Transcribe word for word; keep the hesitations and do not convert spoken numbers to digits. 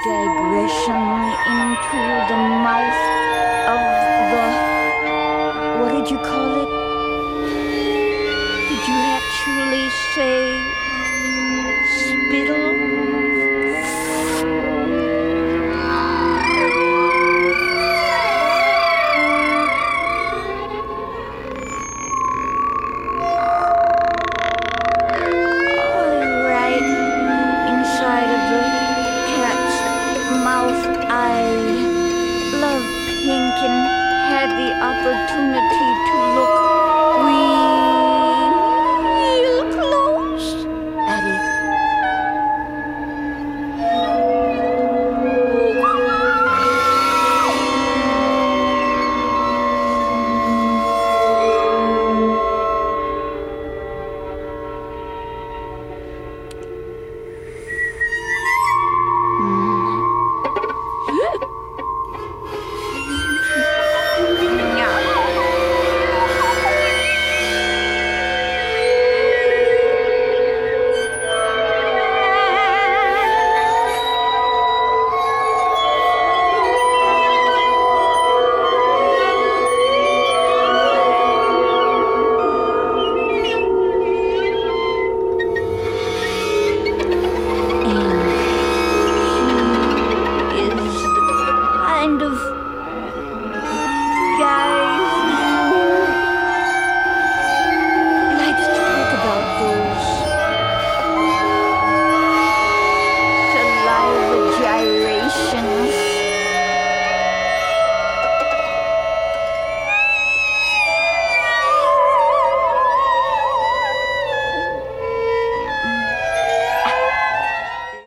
digression into the mouth of the... What did you call it? Did you actually say spittle? Alright, inside of the cat's mouth, I love pink and had the opportunity to